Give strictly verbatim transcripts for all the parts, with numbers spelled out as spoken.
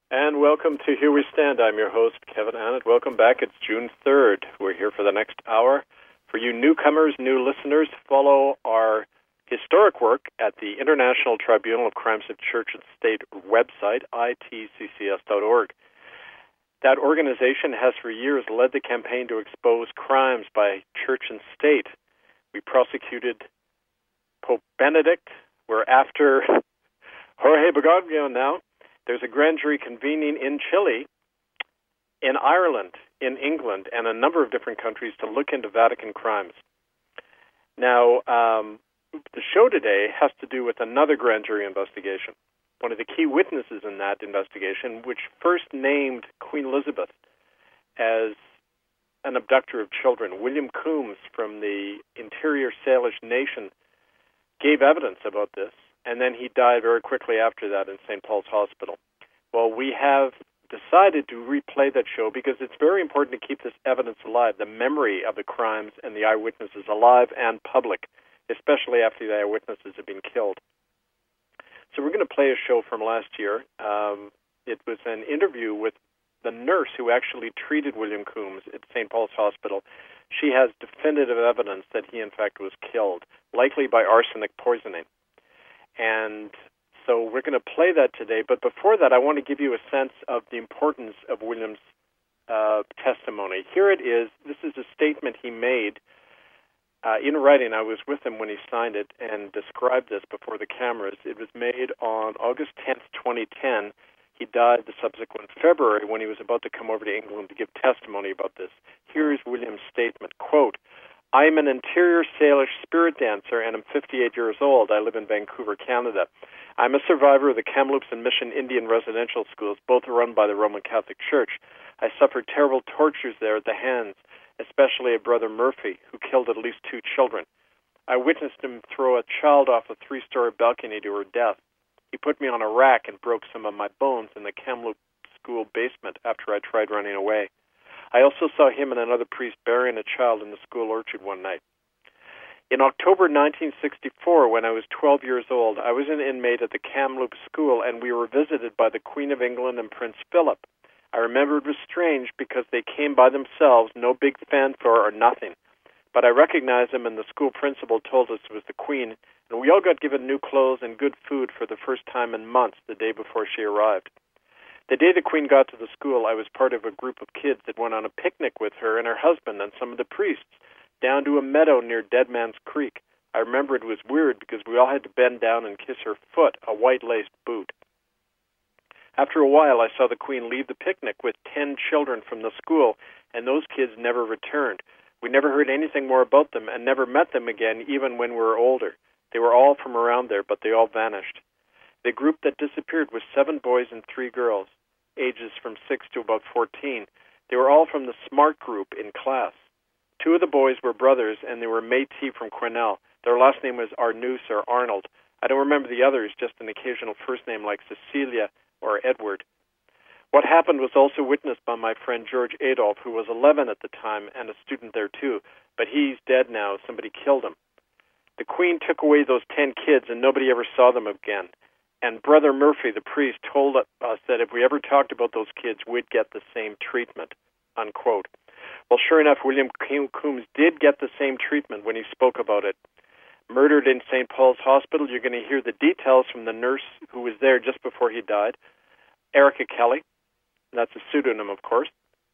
And welcome to Here We Stand. I'm your host, Kevin Annett. Welcome back. It's June third. We're here for the next hour. For you newcomers, new listeners, follow our historic work at the International Tribunal of Crimes of Church and State website, I T C C S dot org. That organization has for years led the campaign to expose crimes by church and state. We prosecuted Pope Benedict. We're after Jorge Bergoglio now. There's a grand jury convening in Chile, in Ireland, in England, and a number of different countries to look into Vatican crimes. Now, um, the show today has to do with another grand jury investigation. One of the key witnesses in that investigation, which first named Queen Elizabeth as an abductor of children, William Coombs from the Interior Salish Nation, gave evidence about this. And then he died very quickly after that in Saint Paul's Hospital. Well, we have decided to replay that show because it's very important to keep this evidence alive, the memory of the crimes and the eyewitnesses alive and public, especially after the eyewitnesses have been killed. So we're going to play a show from last year. Um, it was an interview with the nurse who actually treated William Coombs at Saint Paul's Hospital. She has definitive evidence that he, in fact, was killed, likely by arsenic poisoning. And so we're going to play that today. But before that, I want to give you a sense of the importance of William's uh, testimony. Here it is. This is a statement he made uh, in writing. I was with him when he signed it and described this before the cameras. It was made on August tenth, twenty ten. He died the subsequent February when he was about to come over to England to give testimony about this. Here is William's statement, quote, I am an interior Salish spirit dancer, and I'm fifty-eight years old. I live in Vancouver, Canada. I'm a survivor of the Kamloops and Mission Indian residential schools, both run by the Roman Catholic Church. I suffered terrible tortures there at the hands, especially of Brother Murphy, who killed at least two children. I witnessed him throw a child off a three-story balcony to her death. He put me on a rack and broke some of my bones in the Kamloops school basement after I tried running away. I also saw him and another priest burying a child in the school orchard one night. In October nineteen sixty-four, when I was twelve years old, I was an inmate at the Kamloops school, and we were visited by the Queen of England and Prince Philip. I remember it was strange because they came by themselves, no big fanfare or nothing. But I recognized them, and the school principal told us it was the Queen, and we all got given new clothes and good food for the first time in months the day before she arrived. The day the Queen got to the school, I was part of a group of kids that went on a picnic with her and her husband and some of the priests down to a meadow near Dead Man's Creek. I remember it was weird because we all had to bend down and kiss her foot, a white-laced boot. After a while, I saw the Queen leave the picnic with ten children from the school, and those kids never returned. We never heard anything more about them and never met them again, even when we were older. They were all from around there, but they all vanished. The group that disappeared was seven boys and three girls, ages from six to about fourteen. They were all from the smart group in class. Two of the boys were brothers, and they were Métis from Quesnel. Their last name was Arnoux or Arnold. I don't remember the others, just an occasional first name like Cecilia or Edward. What happened was also witnessed by my friend George Adolph, who was eleven at the time and a student there too, but he's dead now. Somebody killed him. The Queen took away those ten kids, and nobody ever saw them again. And Brother Murphy, the priest, told us that if we ever talked about those kids, we'd get the same treatment, unquote. Well, sure enough, William Coombs did get the same treatment when he spoke about it. Murdered in Saint Paul's Hospital, you're going to hear the details from the nurse who was there just before he died, Erica Kelly. That's a pseudonym, of course.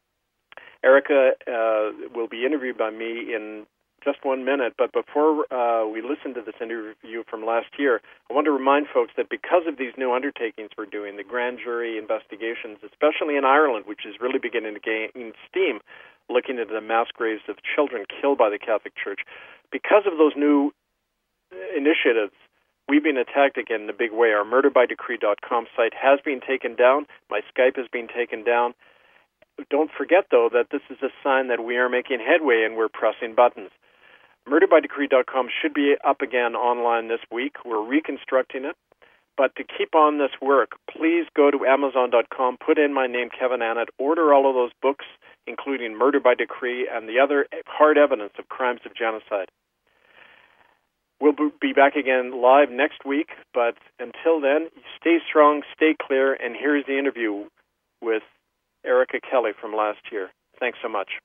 Erica uh, will be interviewed by me in just one minute, but before uh, we listen to this interview from last year, I want to remind folks that because of these new undertakings we're doing, the grand jury investigations, especially in Ireland, which is really beginning to gain steam, looking into the mass graves of children killed by the Catholic Church, because of those new initiatives, we've been attacked again in a big way. Our murder by decree dot com site has been taken down. My Skype has been taken down. Don't forget, though, that this is a sign that we are making headway and we're pressing buttons. murder by decree dot com should be up again online this week. We're reconstructing it. But to keep on this work, please go to amazon dot com, put in my name, Kevin Annett, order all of those books, including Murder by Decree and the other hard evidence of crimes of genocide. We'll be back again live next week, but until then, stay strong, stay clear, and here's the interview with Erica Kelly from last year. Thanks so much.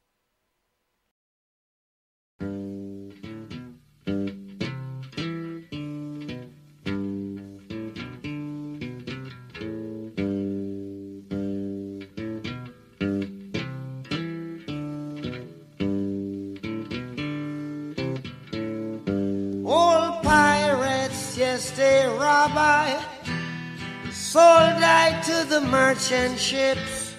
Old pirates, yes, they rob I, sold I to the merchant ships.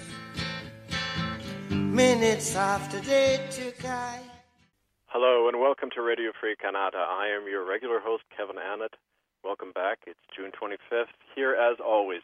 Minutes after they took I. Hello and welcome to Radio Free Canada. I am your regular host, Kevin Annett. Welcome back. It's June twenty-fifth, here as always.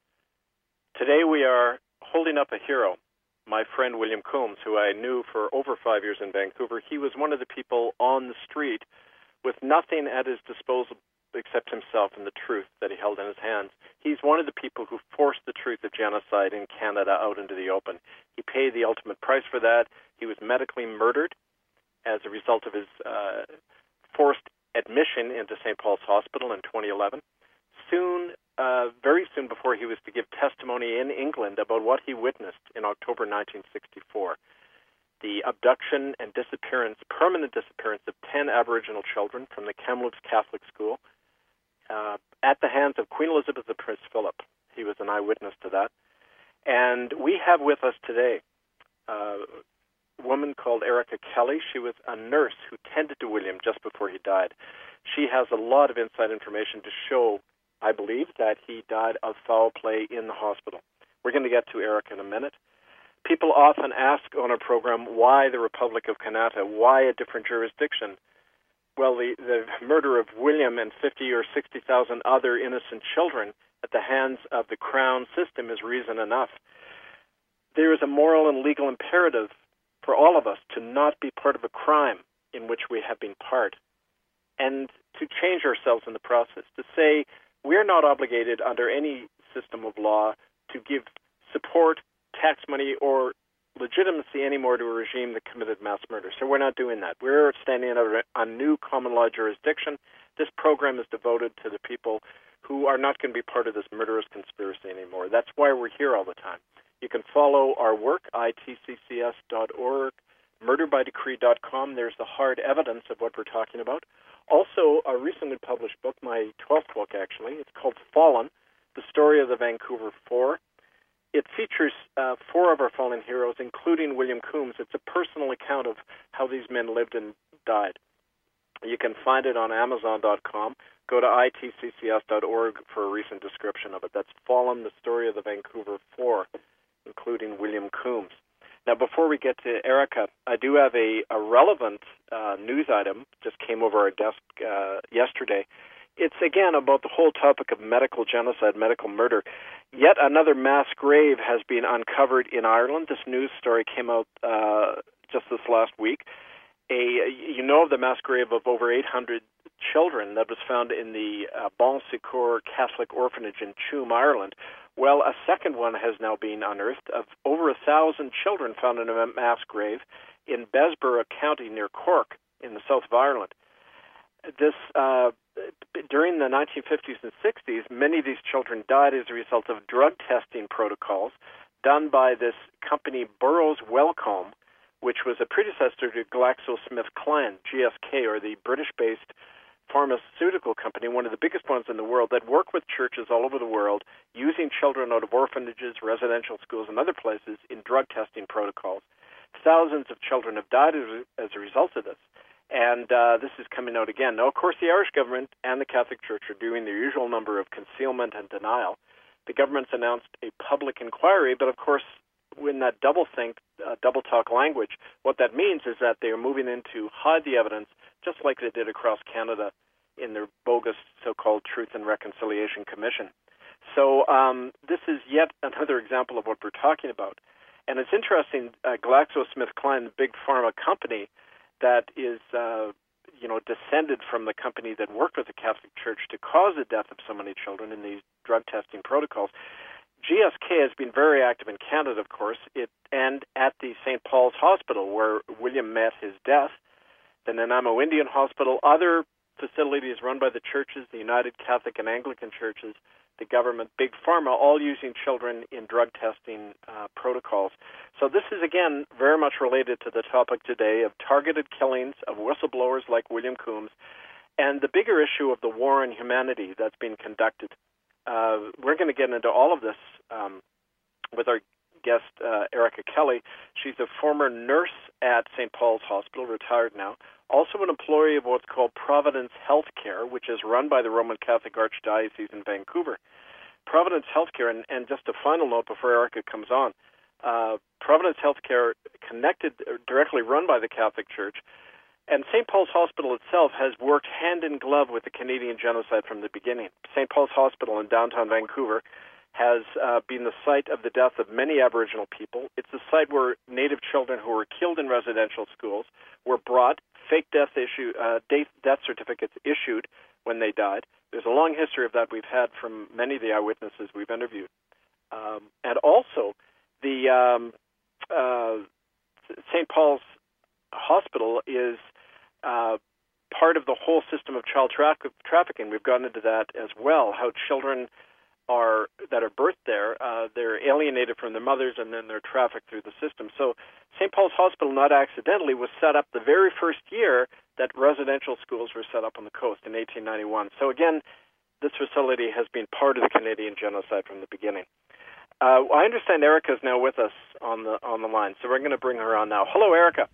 Today we are holding up a hero, my friend William Coombs, who I knew for over five years in Vancouver. He was one of the people on the street with nothing at his disposal except himself and the truth that he held in his hands. He's one of the people who forced the truth of genocide in Canada out into the open. He paid the ultimate price for that. He was medically murdered as a result of his uh, forced admission into Saint Paul's Hospital in twenty eleven. Soon, uh, very soon before he was to give testimony in England about what he witnessed in October nineteen sixty-four. The abduction and disappearance, permanent disappearance of ten Aboriginal children from the Kamloops Catholic School uh, at the hands of Queen Elizabeth and Prince Philip. He was an eyewitness to that. And we have with us today uh, a woman called Erica Kelly. She was a nurse who tended to William just before he died. She has a lot of inside information to show, I believe, that he died of foul play in the hospital. We're going to get to Erica in a minute. People often ask on our program, why the Republic of Canada? Why a different jurisdiction? Well, the, the murder of William and fifty or sixty thousand other innocent children at the hands of the Crown system is reason enough. There is a moral and legal imperative for all of us to not be part of a crime in which we have been part, and to change ourselves in the process, to say we're not obligated under any system of law to give support, tax money, or legitimacy anymore to a regime that committed mass murder. So we're not doing that. We're standing in a, a new common law jurisdiction. This program is devoted to the people who are not going to be part of this murderous conspiracy anymore. That's why we're here all the time. You can follow our work, I T C C S dot org, murder by decree dot com. There's the hard evidence of what we're talking about. Also, a recently published book, my twelfth book actually, it's called Fallen, The Story of the Vancouver Four. It features uh, four of our fallen heroes, including William Coombs. It's a personal account of how these men lived and died. You can find it on amazon dot com. Go to I T C C S dot org for a recent description of it. That's Fallen, The Story of the Vancouver Four, including William Coombs. Now, before we get to Erica, I do have a, a relevant uh, news item, just came over our desk uh, yesterday. It's, again, about the whole topic of medical genocide, medical murder. Yet another mass grave has been uncovered in Ireland. This news story came out uh, just this last week. A, you know of the mass grave of over eight hundred children that was found in the uh, Bon Secours Catholic Orphanage in Tuam, Ireland. Well, a second one has now been unearthed of over a thousand children found in a mass grave in Besborough County near Cork in the south of Ireland. This uh, during the nineteen fifties and sixties, many of these children died as a result of drug testing protocols done by this company Burroughs Wellcome, which was a predecessor to GlaxoSmithKline, G S K, or the British-based pharmaceutical company, one of the biggest ones in the world, that worked with churches all over the world, using children out of orphanages, residential schools, and other places in drug testing protocols. Thousands of children have died as a result of this. And uh, this is coming out again. Now, of course, the Irish government and the Catholic Church are doing their usual number of concealment and denial. The government's announced a public inquiry, but of course, in that double-think, uh, double-talk language, what that means is that they are moving in to hide the evidence, just like they did across Canada in their bogus so-called Truth and Reconciliation Commission. So um, this is yet another example of what we're talking about. And it's interesting, uh, GlaxoSmithKline, the big pharma company, that is, uh, you know, descended from the company that worked with the Catholic Church to cause the death of so many children in these drug testing protocols. G S K has been very active in Canada, of course, it, and at the Saint Paul's Hospital, where William met his death, the Nanaimo Indian Hospital, other facilities run by the churches, the United Catholic and Anglican churches, the government, Big Pharma, all using children in drug testing uh, protocols. So this is, again, very much related to the topic today of targeted killings of whistleblowers like William Coombs and the bigger issue of the war on humanity that's being conducted. Uh, we're going to get into all of this um, with our guest, uh, Erica Kelly. She's a former nurse at Saint Paul's Hospital, retired now, also an employee of what's called Providence Healthcare, which is run by the Roman Catholic Archdiocese in Vancouver. Providence Healthcare, and, and just a final note before Erica comes on, uh, Providence Healthcare, connected, directly run by the Catholic Church, and Saint Paul's Hospital itself has worked hand in glove with the Canadian genocide from the beginning. Saint Paul's Hospital in downtown Vancouver has uh, been the site of the death of many Aboriginal people. It's the site where Native children who were killed in residential schools were brought, fake death issue, uh, death certificates issued when they died. There's a long history of that we've had from many of the eyewitnesses we've interviewed. Um, and also, the um, uh, Saint Paul's Hospital is uh, part of the whole system of child tra- trafficking. We've gotten into that as well, how children are that are birthed there, uh, they're alienated from their mothers and then they're trafficked through the system. So Saint Paul's Hospital, not accidentally, was set up the very first year that residential schools were set up on the coast in eighteen ninety-one. So again, this facility has been part of the Canadian genocide from the beginning. Uh, I understand Erica is now with us on the on the line, so we're going to bring her on now. Hello, Erica.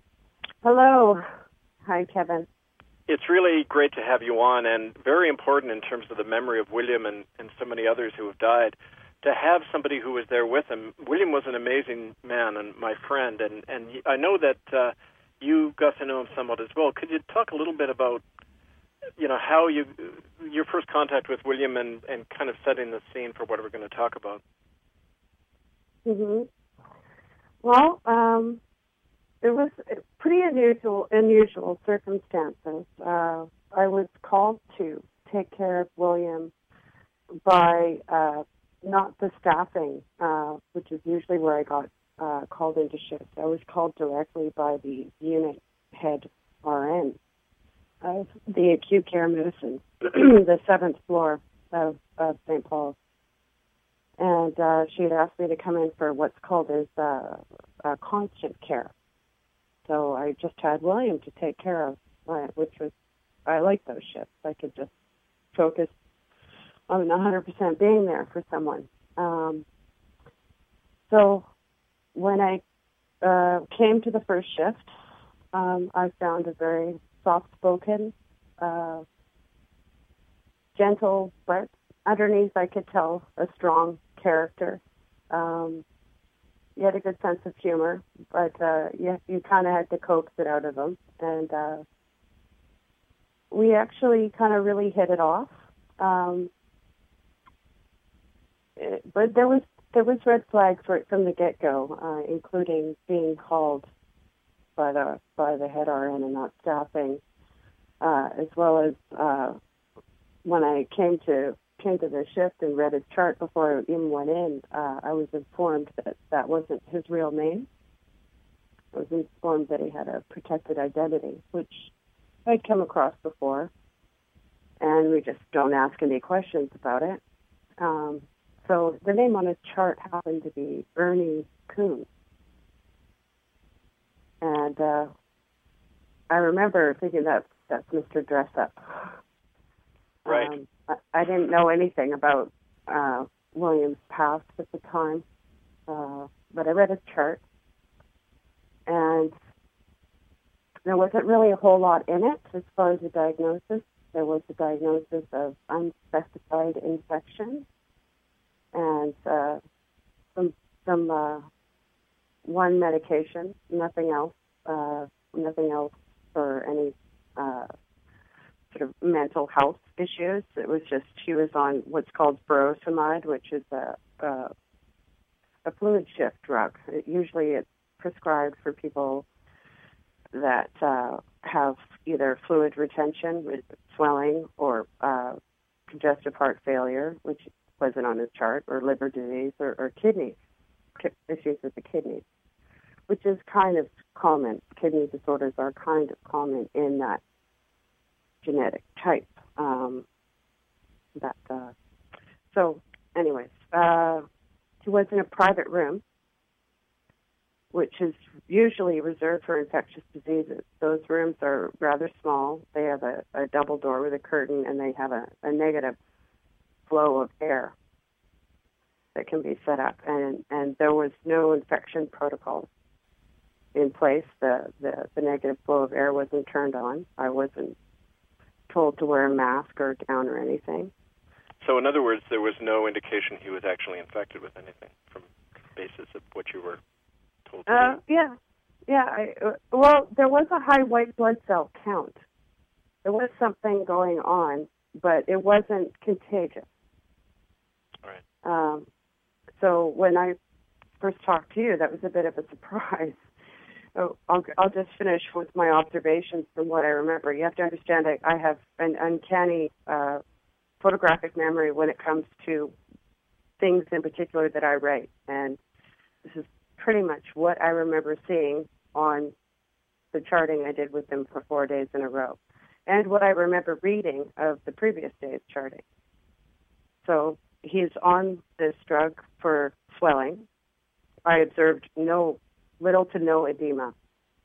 Hello. Hi, Kevin. It's really great to have you on, and very important in terms of the memory of William and, and so many others who have died, to have somebody who was there with him. William was an amazing man and my friend, and, and I know that uh, you got to know him somewhat as well. Could you talk a little bit about, you know, how you, your first contact with William and, and kind of setting the scene for what we're going to talk about? Mm-hmm. Well, um... it was pretty unusual, unusual circumstances. Uh, I was called to take care of William by uh, not the staffing, uh, which is usually where I got uh, called into shifts. I was called directly by the unit head R N of the acute care medicine, the seventh floor of, of Saint Paul's. And uh, she had asked me to come in for what's called as uh, uh, constant care. So I just had William to take care of, uh, which was, I like those shifts. I could just focus on one hundred percent being there for someone. Um, so when I uh, came to the first shift, um, I found a very soft-spoken, uh, gentle, but underneath I could tell a strong character. Um, He had a good sense of humor, but uh, you, you kind of had to coax it out of him. And uh, we actually kind of really hit it off. Um, it, but there was there was red flags right from the get-go, uh, including being called by the by the head R N and not staffing, uh, as well as uh, when I came to came to the shift and read his chart before I even went in, uh, I was informed that that wasn't his real name. I was informed that he had a protected identity, which I'd come across before, and we just don't ask any questions about it. Um, so the name on his chart happened to be Ernie Coombs. And uh, I remember thinking that that's Mister Dress Up. Right. Um, I didn't know anything about uh, William's past at the time, uh, but I read his chart, and there wasn't really a whole lot in it as far as the diagnosis. There was the diagnosis of unspecified infection and uh, some some uh, one medication, nothing else, uh, nothing else for any uh, sort of mental health issues. It was just she was on what's called furosemide, which is a, a a fluid shift drug. It, usually it's prescribed for people that uh, have either fluid retention with swelling or uh, congestive heart failure, which wasn't on his chart, or liver disease, or, or kidney issues with the kidneys, which is kind of common. Kidney disorders are kind of common in that genetic type. Um, that uh, so, anyways, uh, he was in a private room, which is usually reserved for infectious diseases. Those rooms are rather small. They have a, a double door with a curtain, and they have a, a negative flow of air that can be set up. And, and there was no infection protocol in place. The, the, the negative flow of air wasn't turned on. I wasn't told to wear a mask or a gown or anything. So in other words, there was no indication he was actually infected with anything from the basis of what you were told to Uh, do? yeah. Yeah. I, uh, well, there was a high white blood cell count. There was something going on, but it wasn't contagious. All right. Um, so when I first talked to you, that was a bit of a surprise. Oh, I'll, I'll just finish with my observations from what I remember. You have to understand I, I have an uncanny uh, photographic memory when it comes to things in particular that I write. And this is pretty much what I remember seeing on the charting I did with him for four days in a row, and what I remember reading of the previous day's charting. So he's on this drug for swelling. I observed no, little to no edema,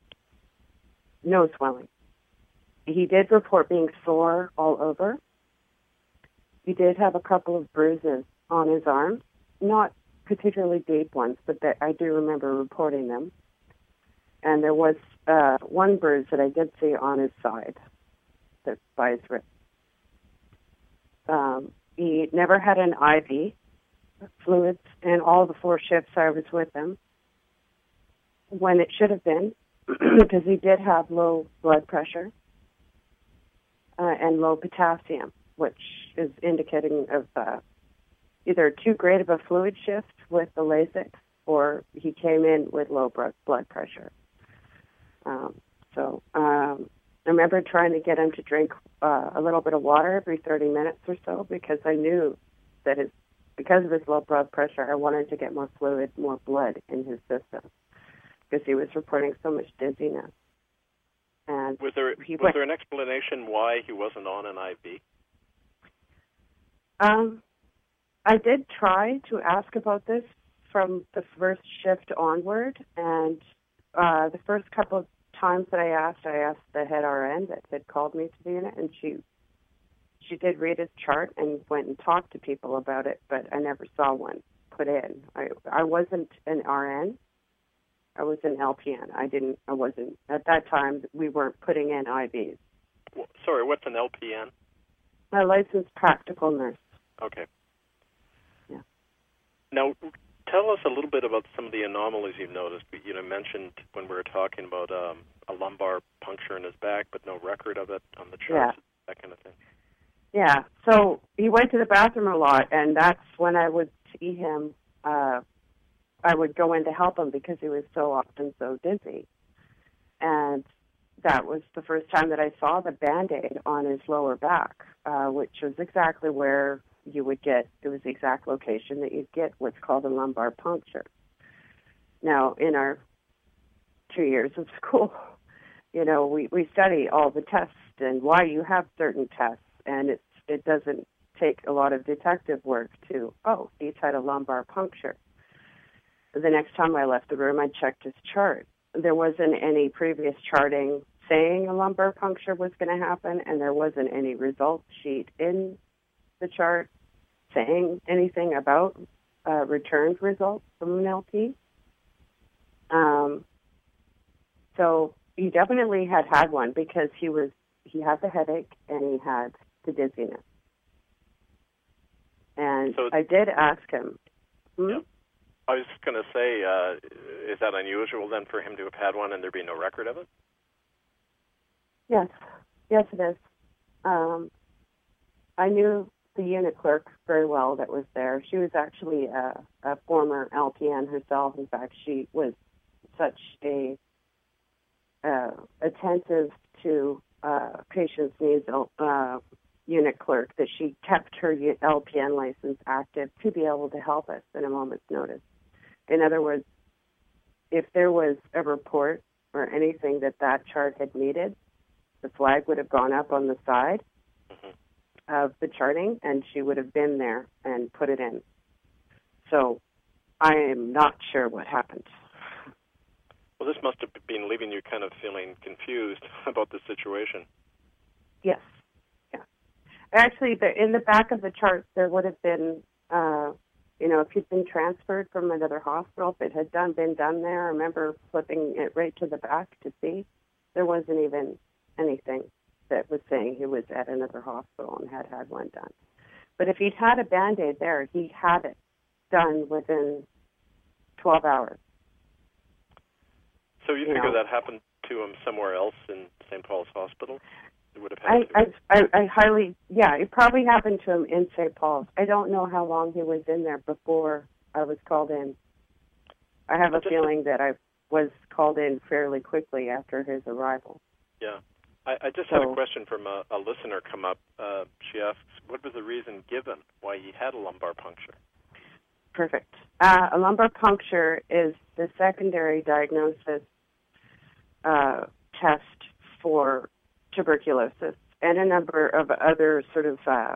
no swelling. He did report being sore all over. He did have a couple of bruises on his arms, not particularly deep ones, but that I do remember reporting them. And there was uh, one bruise that I did see on his side, that's by his wrist. Um, he never had an I V fluids in all the four shifts I was with him, when it should have been, because he did have low blood pressure uh, and low potassium, which is indicating of uh, either too great of a fluid shift with the Lasix, or he came in with low blood pressure. Um, so um, I remember trying to get him to drink uh, a little bit of water every thirty minutes or so, because I knew that his, because of his low blood pressure, I wanted to get more fluid, more blood in his system, because he was reporting so much dizziness. And was there he was went, there an explanation why he wasn't on an I V? Um, I did try to ask about this from the first shift onward, and uh, the first couple of times that I asked, I asked the head R N that had called me to the unit, and she she did read his chart and went and talked to people about it, but I never saw one put in. I I wasn't an R N. I was an L P N. I didn't. I wasn't at that time. We weren't putting in I Vs. Well, sorry, what's an L P N? A licensed practical nurse. Okay. Yeah. Now, tell us a little bit about some of the anomalies you've noticed. You know, mentioned when we were talking about um, a lumbar puncture in his back, but no record of it on the charts, Yeah. that kind of thing. Yeah. So he went to the bathroom a lot, and that's when I would see him. Uh, I would go in to help him because he was so often so dizzy. And that was the first time that I saw the Band-Aid on his lower back, uh, which was exactly where you would get, it was the exact location that you'd get what's called a lumbar puncture. Now, in our two years of school, you know, we, we study all the tests and why you have certain tests, and it's, it doesn't take a lot of detective work to, oh, he's had a lumbar puncture. The next time I left the room, I checked his chart. There wasn't any previous charting saying a lumbar puncture was going to happen, and there wasn't any result sheet in the chart saying anything about uh, returned results from an L P. Um, so he definitely had had one, because he was he had the headache and he had the dizziness. And So, I did ask him. Hmm? Yeah. I was going to say, uh, is that unusual then for him to have had one and there be no record of it? Yes, yes, it is. Um, I knew the unit clerk very well that was there. She was actually a, a former L P N herself. In fact, she was such a uh, attentive to uh, patients' needs uh, unit clerk that she kept her L P N license active to be able to help us at a moment's notice. In other words, if there was a report or anything that that chart had needed, the flag would have gone up on the side. Mm-hmm. of the charting, and she would have been there and put it in. So I am not sure what happened. Well, this must have been leaving you kind of feeling confused about the situation. Yes. Yeah. Actually, the, in the back of the chart, there would have been, uh, you know, if you'd been transferred from another hospital, if it had done been done there, I remember flipping it right to the back to see. There wasn't even anything that was saying he was at another hospital and had had one done. But if he'd had a Band-Aid there, he had it done within twelve hours. So you, you figure know. that happened to him somewhere else in Saint Paul's Hospital? It would have had I, to. I, I, I highly, yeah, it probably happened to him in Saint Paul's. I don't know how long he was in there before I was called in. I have a feeling that I was called in fairly quickly after his arrival. Yeah. I, I just so, had a question from a, a listener come up. Uh, she asks, what was the reason given why he had a lumbar puncture? Perfect. Uh, a lumbar puncture is the secondary diagnosis uh, test for tuberculosis and a number of other sort of uh,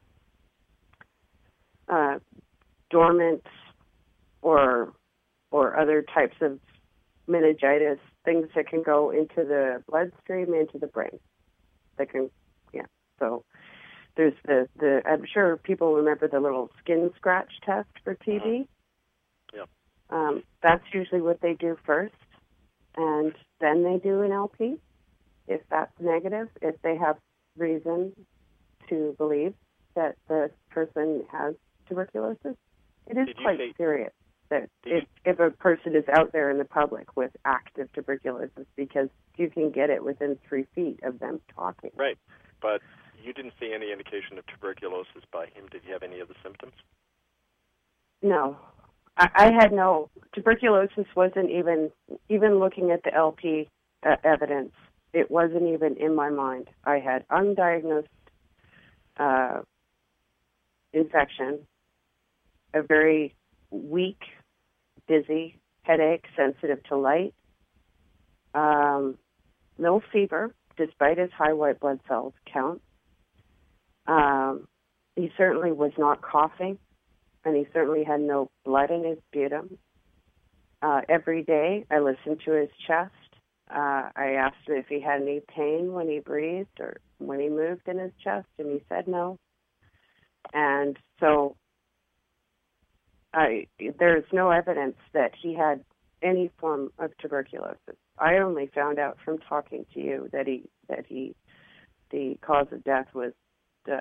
uh, dormant or or other types of meningitis, things that can go into the bloodstream, into the brain. That can, yeah. So there's the, the I'm sure people remember the little skin scratch test for T B. Yeah. Um, that's usually what they do first, and then they do an L P. If that's negative, if they have reason to believe that the person has tuberculosis, it is Did you quite say- serious. That Did if, if a person is out there in the public with active tuberculosis, because you can get it within three feet of them talking. Right, but you didn't see any indication of tuberculosis by him. Did he have any of the symptoms? No, I, I had no tuberculosis. Wasn't even even looking at the L P uh, evidence. It wasn't even in my mind. I had undiagnosed uh, infection, a very weak, dizzy, headache, sensitive to light, um, no fever, despite his high white blood cell count. Um, he certainly was not coughing, and he certainly had no blood in his sputum. Uh, every day, I listened to his chest. Uh, I asked him if he had any pain when he breathed or when he moved in his chest, and he said no. And so I, there's no evidence that he had any form of tuberculosis. I only found out from talking to you that he that he the cause of death was uh,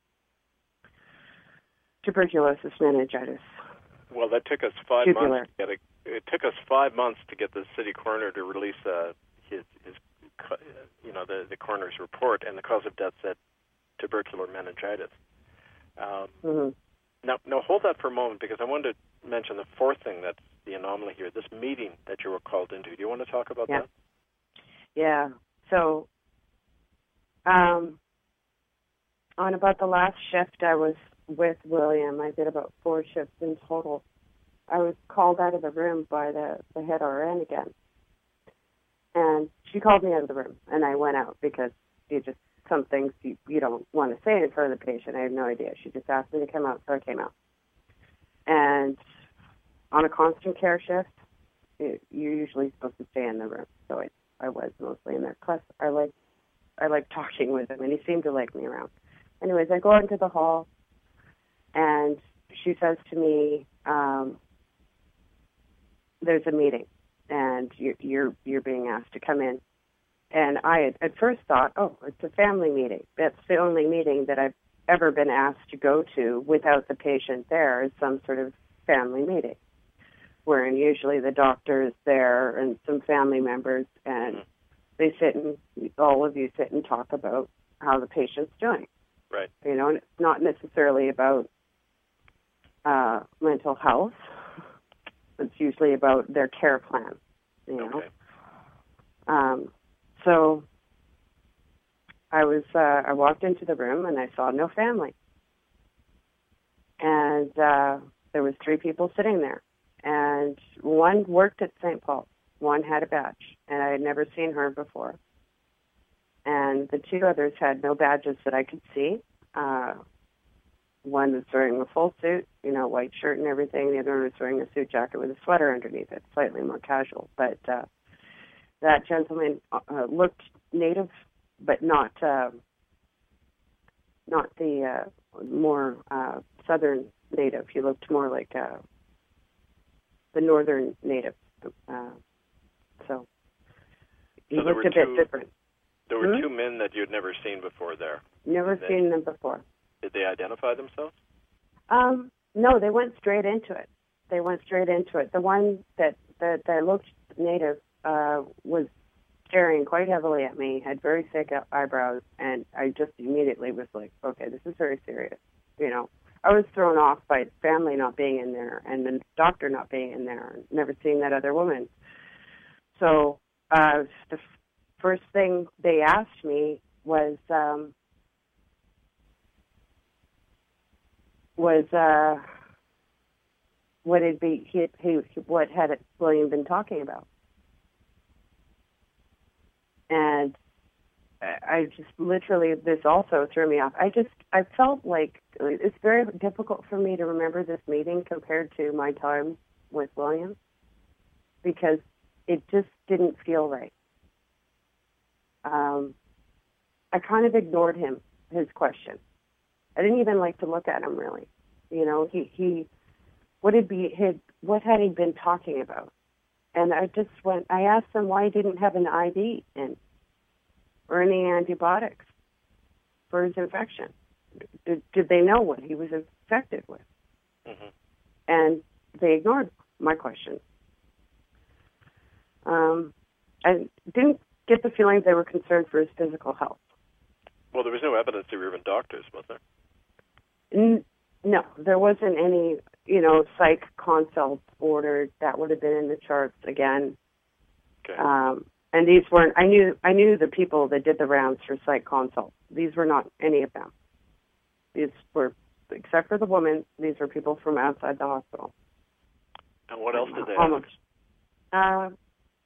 tuberculosis meningitis. Well, that took us five Tubular. months to get a, it took us five months to get the city coroner to release uh, his his you know the the coroner's report, and the cause of death said tubercular meningitis. Um, mm-hmm. Now, now hold that for a moment, because I wanted to mention the fourth thing that's the anomaly here, this meeting that you were called into. Do you want to talk about yeah. that? Yeah. So, um, on about the last shift I was with William, I did about four shifts in total. I was called out of the room by the, the head R N again. And she called me out of the room, and I went out because you just some things you, you don't want to say in front of the patient. I have no idea. She just asked me to come out, so I came out. And on a constant care shift, it, you're usually supposed to stay in the room. So I, I was mostly in there. Plus, I like I like talking with him, and he seemed to like me around. Anyways, I go out into the hall, and she says to me, um, "There's a meeting, and you're you're, you're being asked to come in." And I had, at first thought, oh, it's a family meeting. That's the only meeting that I've ever been asked to go to without the patient there, is some sort of family meeting, wherein usually the doctor is there and some family members, and they sit and all of you sit and talk about how the patient's doing. Right. You know, and it's not necessarily about uh, mental health. It's usually about their care plan, you know. Okay. Um, So I was, uh, I walked into the room and I saw no family. And uh, there was three people sitting there. And one worked at Saint Paul. One had a badge, and I had never seen her before. And the two others had no badges that I could see. Uh, one was wearing a full suit, you know, white shirt and everything. The other one was wearing a suit jacket with a sweater underneath it, slightly more casual. But uh, that gentleman uh, looked native, but not uh, not the uh, more uh, southern native. He looked more like uh, the northern native. Uh, so he so looked a bit two, different. There were hmm? two men that you had never seen before there. Never they, seen them before. Did they identify themselves? Um, no, they went straight into it. They went straight into it. The one that, that, that looked native uh, was staring quite heavily at me, had very thick eyebrows, and I just immediately was like, okay, this is very serious. You know, I was thrown off by family not being in there and the doctor not being in there and never seeing that other woman. So uh, the f- first thing they asked me was, um, was uh, what had be he, he, what had William been talking about, and I just literally this also threw me off. I just I felt like it's very difficult for me to remember this meeting compared to my time with William because it just didn't feel right. Um, I kind of ignored him, his question. I didn't even like to look at him, really. You know, he, he what had be had what had he been talking about? And I just went. I asked him why he didn't have an I V in or any antibiotics for his infection. Did, did they know what he was infected with? Mm-hmm. And they ignored my question. Um, I didn't get the feeling they were concerned for his physical health. Well, there was no evidence they were even doctors, was there? N- no, there wasn't any, you know, psych consults ordered. That would have been in the charts again. Okay. Um, and these weren't, I knew I knew the people that did the rounds for psych consults. These were not any of them. These were, except for the woman, these were people from outside the hospital. And what else did they Almost. ask? Uh,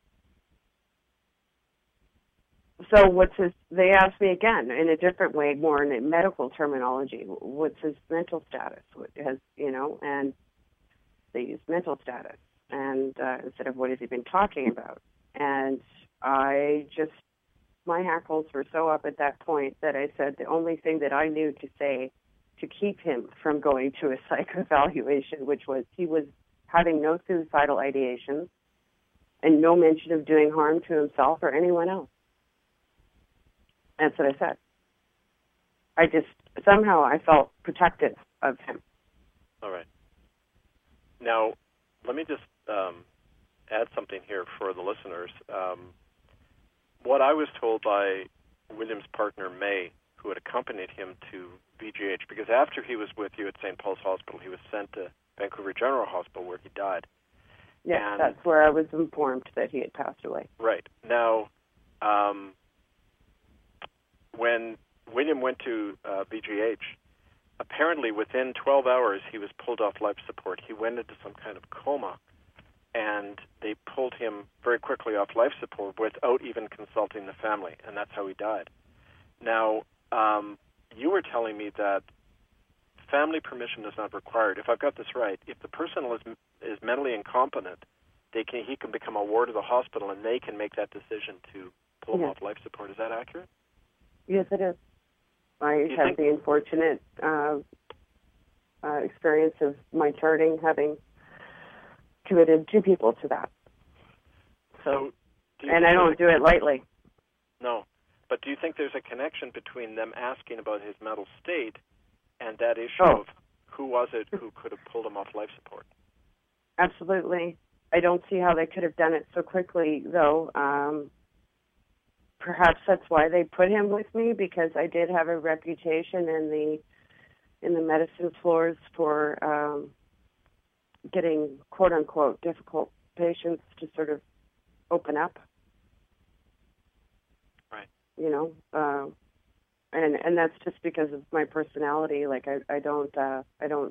So what's his, they asked me again in a different way, more in a medical terminology, what's his mental status? What has, you know, and they use mental status and uh, instead of what has he been talking about. And I just, my hackles were so up at that point that I said the only thing that I knew to say to keep him from going to a psych evaluation, which was he was having no suicidal ideations and no mention of doing harm to himself or anyone else. That's what I said. I just, somehow I felt protective of him. All right. Now, let me just um, add something here for the listeners. Um, what I was told by William's partner, May, who had accompanied him to V G H, because after he was with you at Saint Paul's Hospital, he was sent to Vancouver General Hospital where he died. Yes, and, that's where I was informed that he had passed away. Right. Now, um, when William went to uh, B G H, apparently within twelve hours he was pulled off life support. He went into some kind of coma, and they pulled him very quickly off life support without even consulting the family, and that's how he died. Now, um, you were telling me that family permission is not required. If I've got this right, if the person is, is mentally incompetent, they can he can become a ward of the hospital, and they can make that decision to pull him Yes. off life support. Is that accurate? Yes, it is. I You have think- the unfortunate uh, uh, experience of my charting having committed two people to that. So, do you and think I don't there's do it lightly. a- No, but do you think there's a connection between them asking about his mental state and that issue Oh. of who was it who could have pulled him off life support? Absolutely. I don't see how they could have done it so quickly, though. Um, perhaps that's why they put him with me, because I did have a reputation in the in the medicine floors for um, getting quote unquote difficult patients to sort of open up. Right. You know, uh, and and that's just because of my personality. Like I, I don't uh, I don't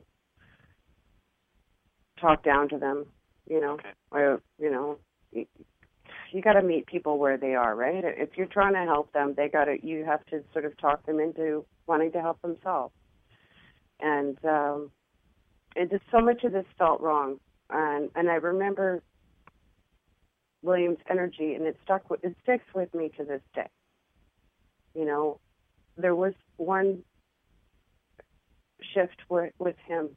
talk down to them. You know, Okay. I you know. You you got to meet people where they are, right? If you're trying to help them, they got to, you have to sort of talk them into wanting to help themselves. And um, it just, so much of this felt wrong. And and I remember William's energy, and it stuck with, it sticks with me to this day. You know, there was one shift with, with him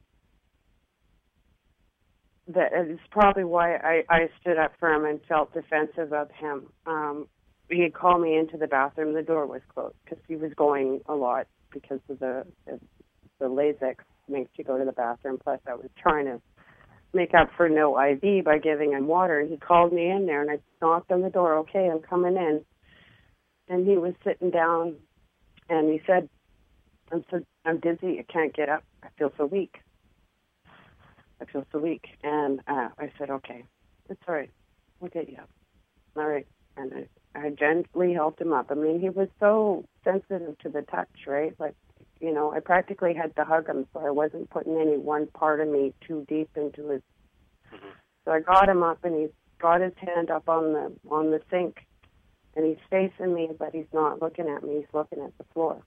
that is probably why I, I stood up for him and felt defensive of him. Um, he had called me into the bathroom. The door was closed because he was going a lot because of the the, the Lasix makes you go to the bathroom. Plus, I was trying to make up for no I V by giving him water. And he called me in there, and I knocked on the door. Okay, I'm coming in. And he was sitting down, and he said, I'm so I'm dizzy. I can't get up. I feel so weak. I feel so weak. And uh, I said, okay, it's all right. We'll get you up. All right. And I, I gently helped him up. I mean, he was so sensitive to the touch, right? Like, you know, I practically had to hug him, so I wasn't putting any one part of me too deep into his. Mm-hmm. So I got him up, and he's got his hand up on the on the sink, and he's facing me, but he's not looking at me. He's looking at the floor.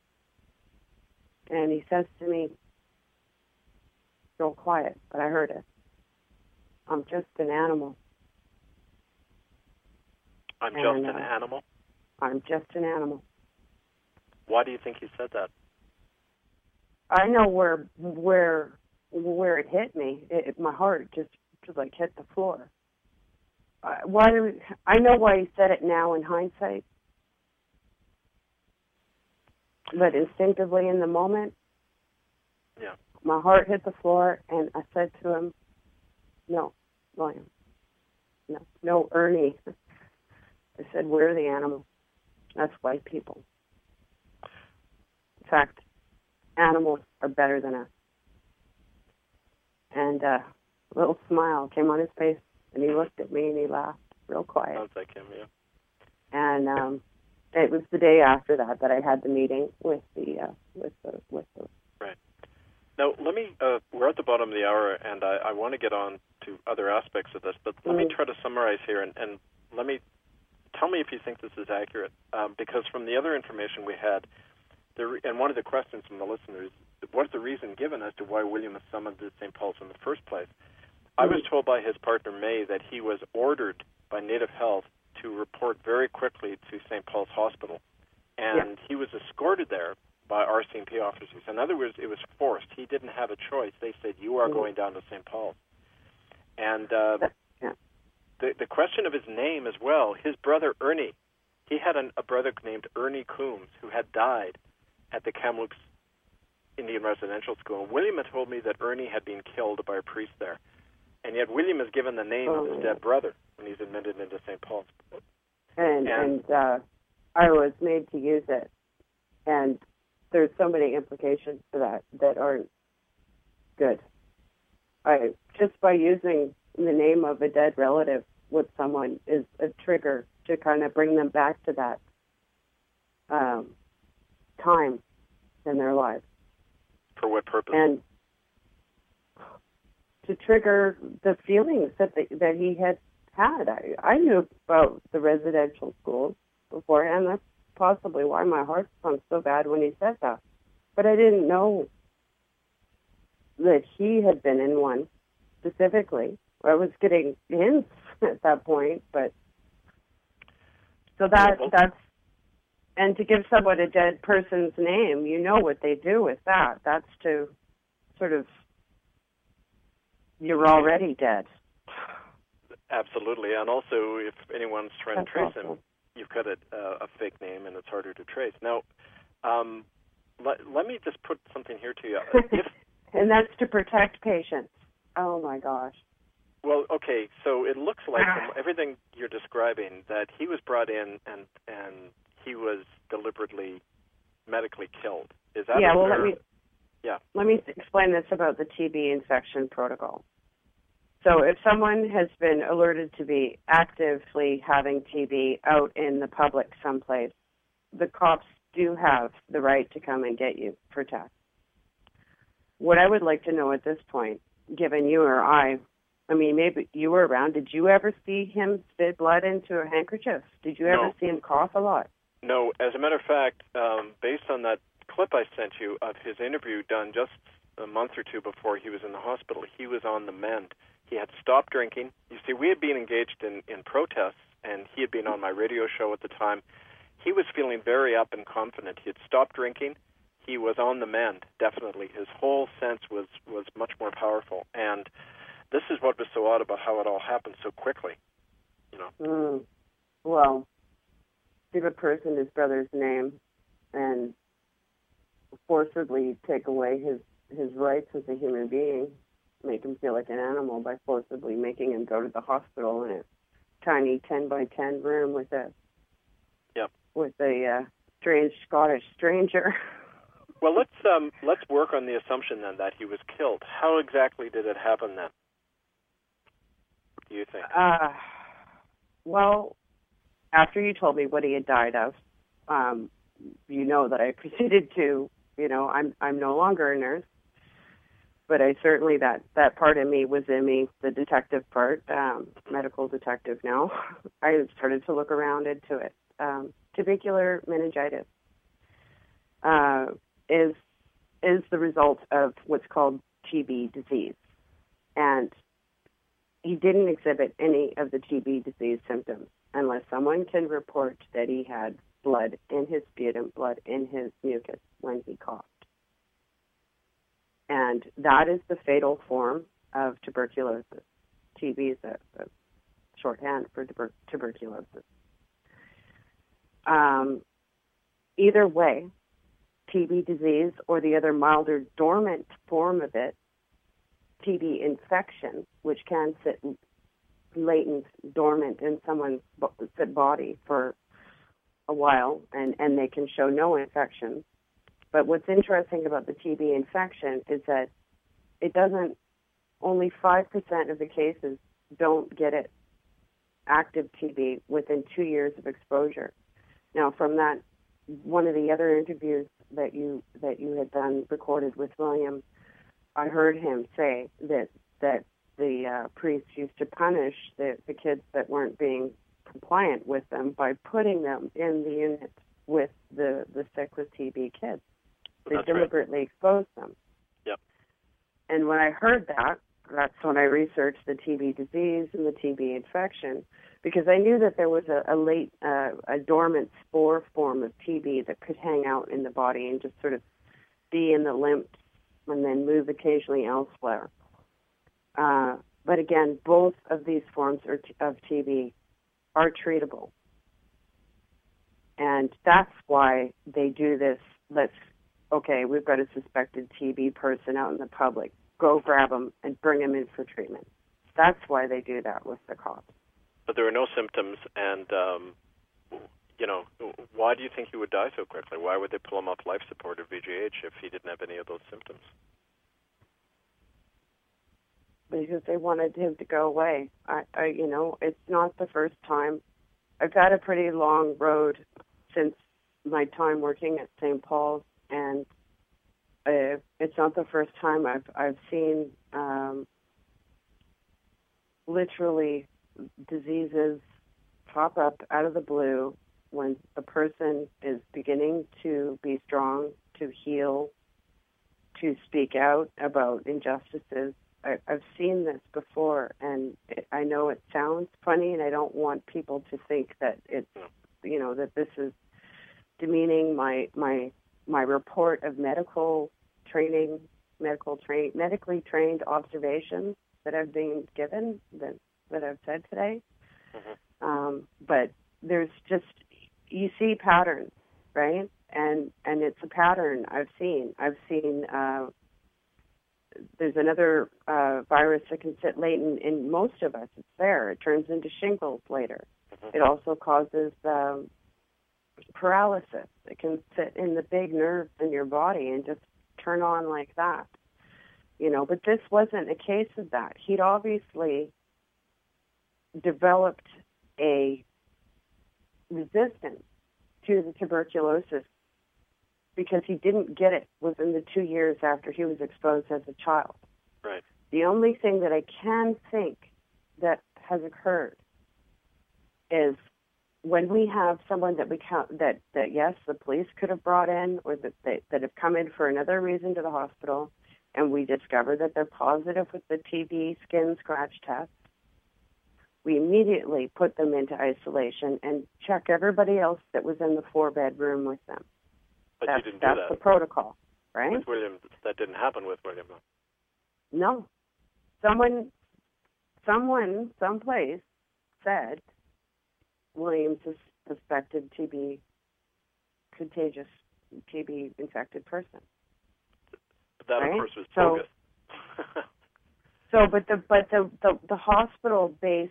And he says to me, real quiet, but I heard it, I'm just an animal. I'm and, just an uh, animal? I'm just an animal. Why do you think he said that? I know where where where it hit me. It, it, my heart just, just like hit the floor. Uh, why? Do we, I know why he said it now in hindsight, but instinctively in the moment, yeah, my heart hit the floor, and I said to him, "No, William, no, no, Ernie." I said, "We're the animal. That's white people. In fact, animals are better than us." And uh, a little smile came on his face, and he looked at me and he laughed real quiet. Sounds like him, yeah. And um, it was the day after that that I had the meeting with the uh, with the with the. Right. Now, let me. Uh, we're at the bottom of the hour, and I, I want to get on to other aspects of this, but let mm. me try to summarize here, and, and let me tell me if you think this is accurate, um, because from the other information we had, there, and one of the questions from the listeners, what's the reason given as to why William was summoned to Saint Paul's in the first place? Mm. I was told by his partner, May, that he was ordered by Native Health to report very quickly to Saint Paul's Hospital, and yeah. he was escorted there by R C M P officers. In other words, it was forced. He didn't have a choice. They said, you are mm. going down to Saint Paul's. And uh, yeah. the, the question of his name as well, his brother Ernie, he had an, a brother named Ernie Coombs who had died at the Kamloops Indian Residential School. And William had told me that Ernie had been killed by a priest there. And yet William is given the name oh, of his dead brother when he's admitted into Saint Paul's. And, and, and uh, I was made to use it. And there's so many implications to that that aren't good. I just by using the name of a dead relative with someone is a trigger to kind of bring them back to that um, time in their lives. For what purpose? And to trigger the feelings that the, that he had had. I, I knew about the residential schools beforehand. That's possibly why my heart pumped so bad when he said that. But I didn't know that he had been in one specifically. I was getting hints at that point, but so that that's and to give someone a dead person's name, you know what they do with that. That's to sort of you're already dead. Absolutely, and also if anyone's trying that's to trace awesome. him, you've got a, uh, a fake name, and it's harder to trace. Now, um, let, let me just put something here to you. If, and that's to protect patients. Oh, my gosh. Well, okay, so it looks like from everything you're describing that he was brought in and and he was deliberately medically killed. Is that yeah, a well, fair, let me, yeah. let me explain this about the T B infection protocol. So if someone has been alerted to be actively having T B out in the public someplace, the cops do have the right to come and get you for tests. What I would like to know at this point, given you or I I mean, maybe you were around. Did you ever see him spit blood into a handkerchief? Did you ever No. see him cough a lot? No, as a matter of fact, um, based on that clip I sent you of his interview done just a month or two before he was in the hospital, he was on the mend. He had stopped drinking. You see, we had been engaged in, in protests, and he had been on my radio show at the time. He was feeling very up and confident. He had stopped drinking. He was on the mend, definitely. His whole sense was, was much more powerful. And this is what was so odd about how it all happened so quickly, you know. Mm. Well, give a person his brother's name and forcibly take away his, his rights as a human being, make him feel like an animal by forcibly making him go to the hospital in a tiny ten by ten room with a yep. with a uh, strange Scottish stranger. Well, let's um, let's work on the assumption then that he was killed. How exactly did it happen then? Do you think? Uh, well, after you told me what he had died of, um, you know that I proceeded to, you know, I'm I'm no longer a nurse, but I certainly, that, that part of me was in me, the detective part, um, medical detective now. I started to look around into it. Um, tubercular meningitis uh, is is the result of what's called T B disease. And he didn't exhibit any of the T B disease symptoms unless someone can report that he had blood in his sputum, blood in his mucus when he coughed. And that is the fatal form of tuberculosis. T B is a, a shorthand for tuber- tuberculosis. Um, either way, T B disease or the other milder dormant form of it, T B infection, which can sit latent, dormant in someone's body for a while, and, and they can show no infection. But what's interesting about the T B infection is that it doesn't, only five percent of the cases don't get it, active T B, within two years of exposure. Now, from that, one of the other interviews that you that you had done, recorded with William, I heard him say that that the uh, priests used to punish the, the kids that weren't being compliant with them by putting them in the unit with the, the sick with T B kids. They That's deliberately right. exposed them. Yep. And when I heard that, that's when I researched the T B disease and the T B infection, because I knew that there was a, a late, uh, a dormant spore form of T B that could hang out in the body and just sort of be in the lymph and then move occasionally elsewhere. Uh, but again, both of these forms are t- of T B are treatable. And that's why they do this. Let's, okay, we've got a suspected T B person out in the public. Go grab them and bring them in for treatment. That's why they do that with the cops. But there are no symptoms, and, um, you know, why do you think he would die so quickly? Why would they pull him off life support or V G H if he didn't have any of those symptoms? Because they wanted him to go away. I, I, you know, it's not the first time. I've had a pretty long road since my time working at Saint Paul's, and uh, it's not the first time I've I've seen um, literally diseases pop up out of the blue when a person is beginning to be strong, to heal, to speak out about injustices. I, I've seen this before, and it, I know it sounds funny, and I don't want people to think that it's, you know, that this is demeaning my my my report of medical training, medical train, medically trained observations that I've been given, that that I've said today. Mm-hmm. Um, but there's just, you see patterns, right? And and it's a pattern I've seen. I've seen. Uh, There's another uh, virus that can sit latent in most of us. It's there. It turns into shingles later. It also causes um, paralysis. It can sit in the big nerves in your body and just turn on like that. You know, but this wasn't a case of that. He'd obviously developed a resistance to the tuberculosis because he didn't get it within the two years after he was exposed as a child. Right. The only thing that I can think that has occurred is when we have someone that we count that, that yes, the police could have brought in, or that they, that have come in for another reason to the hospital, and we discover that they're positive with the T B skin scratch test, we immediately put them into isolation and check everybody else that was in the four-bedroom with them. But that's, you didn't that's do that. the protocol, right? With William, that didn't happen with William. No. Someone, someone, someplace said Williams is suspected to be contagious, T B infected person. But that, right? of course, was so, bogus. so, but the but the the, the hospital-based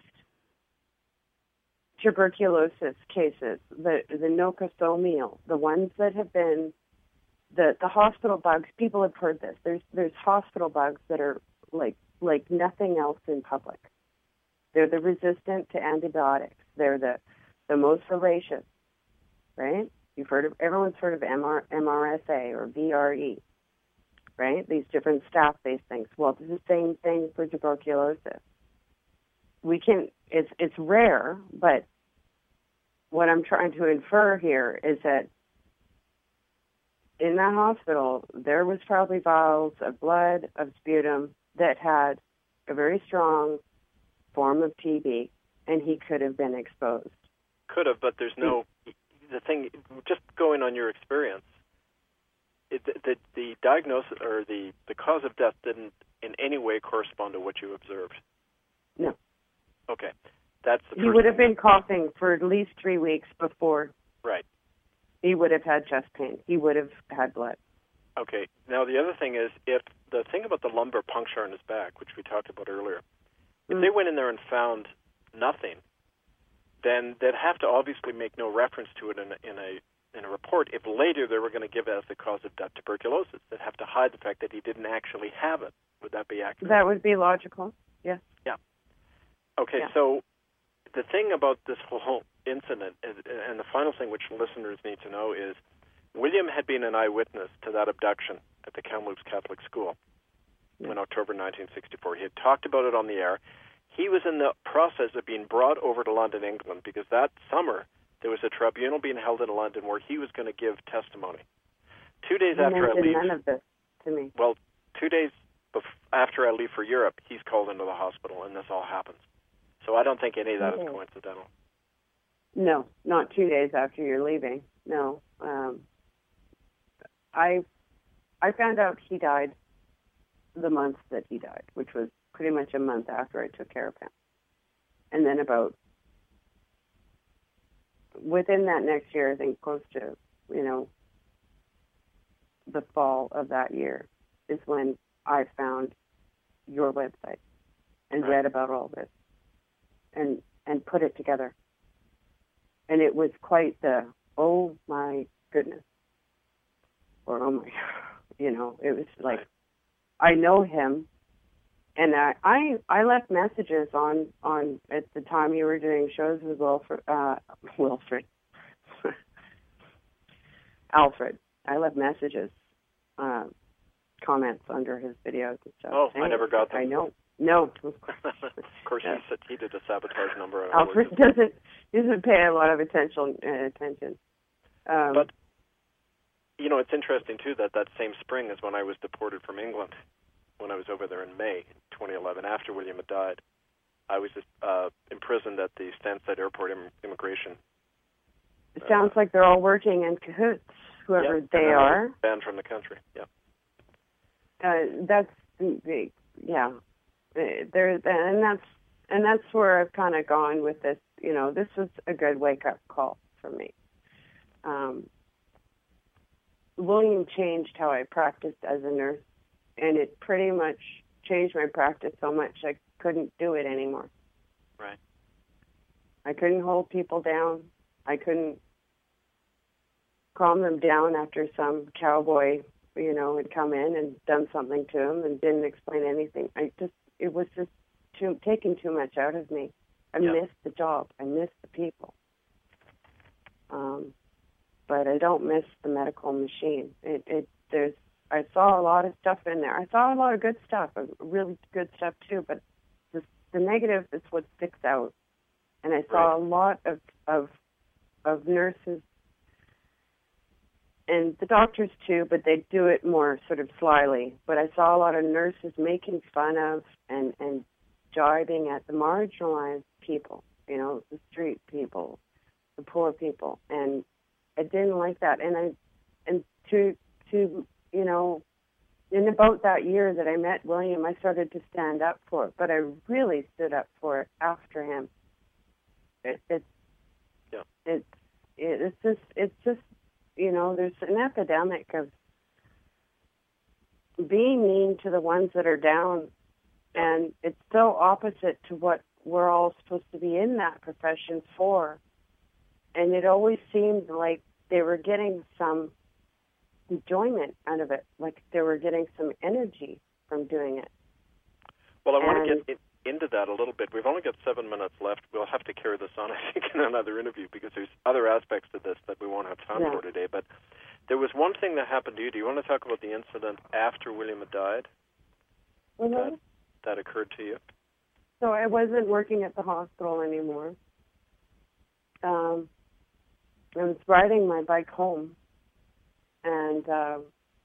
tuberculosis cases, the the nosocomial, the ones that have been the the hospital bugs. People have heard this. There's there's hospital bugs that are like like nothing else in public. They're the resistant to antibiotics. They're the the most voracious, right? You've heard of everyone's heard of M R, M R S A or V R E, right? These different staph-based things. Well, it's the same thing for tuberculosis. We can. It's it's rare, but what I'm trying to infer here is that in that hospital there was probably vials of blood, of sputum that had a very strong form of T B, and he could have been exposed. Could have, but there's no. The thing, just going on your experience, it, the, the the diagnosis or the the cause of death didn't in any way correspond to what you observed. No. Okay, that's the. He would have been coughing for at least three weeks before. Right. He would have had chest pain. He would have had blood. Okay. Now the other thing is, if the thing about the lumbar puncture on his back, which we talked about earlier, if Mm. they went in there and found nothing, then they'd have to obviously make no reference to it in a, in a in a report. If later they were going to give as the cause of death tuberculosis, they'd have to hide the fact that he didn't actually have it. Would that be accurate? That would be logical. Yes. Yeah. Okay. Yeah. So the thing about this whole incident, is, and the final thing which listeners need to know is, William had been an eyewitness to that abduction at the Kamloops Catholic School Yeah. in October nineteen sixty-four. He had talked about it on the air. He was in the process of being brought over to London, England, because that summer there was a tribunal being held in London where he was going to give testimony. Two days He after I mentioned leave, none of this to me. well, two days bef- after I leave for Europe, he's called into the hospital, and this all happens. So I don't think any of that Okay. is coincidental. No, not two days after you're leaving. No. Um, I I found out he died the month that he died, which was pretty much a month after I took care of him. And then about within that next year, I think close to, you know, the fall of that year is when I found your website and Right. read about all this and and put it together. And it was quite the, oh my goodness. Or oh my, you know, it was like, Right. I know him. And I, I I left messages on, on at the time you were doing shows with Wilfred, uh, Wilfred, Alfred. I left messages, uh, comments under his videos and stuff. Oh, I And never got them. I know. No. Of course, Yeah. he, said he did a sabotage number. of Alfred words. doesn't doesn't pay a lot of attention. Uh, attention. Um, But, you know, it's interesting, too, that that same spring is when I was deported from England, when I was over there in May twenty eleven, after William had died. I was just, uh, imprisoned at the Stansted Airport im- immigration. it sounds like they're all working in cahoots, whoever Yep, they and then I are. was banned from the country. Yeah. Uh, that's the, yeah. Uh, There and that's and that's where I've kind of gone with this. You know, this was a good wake up call for me. Um, William changed how I practiced as a nurse, and it pretty much changed my practice so much I couldn't do it anymore. Right. I couldn't hold people down. I couldn't calm them down after some cowboy, you know, had come in and done something to them and didn't explain anything. I just, it was just too, taking too much out of me. I Yeah. missed the job. I missed the people. Um, but I don't miss the medical machine. It, it, there's, I saw a lot of stuff in there. I saw a lot of good stuff, really good stuff too, but the, the negative is what sticks out. And I saw Right. a lot of, of of nurses and the doctors too, but they do it more sort of slyly. But I saw a lot of nurses making fun of and, and jibing at the marginalized people, you know, the street people, the poor people. And I didn't like that. And I and to to you know, in about that year that I met William, I started to stand up for it. But I really stood up for it after him. It, it's yeah. it's it, it's just it's just you know, there's an epidemic of being mean to the ones that are down, and it's so opposite to what we're all supposed to be in that profession for. And it always seemed like they were getting some enjoyment out of it, like they were getting some energy from doing it. Well, I want And- to get in, into that a little bit. We've only got seven minutes left. We'll have to carry this on, I think, in another interview because there's other aspects to this that we won't have time Yeah. for today. But there was one thing that happened to you. Do you want to talk about the incident after William had died Mhm. that, that occurred to you? So I wasn't working at the hospital anymore. Um, I was riding my bike home, and uh,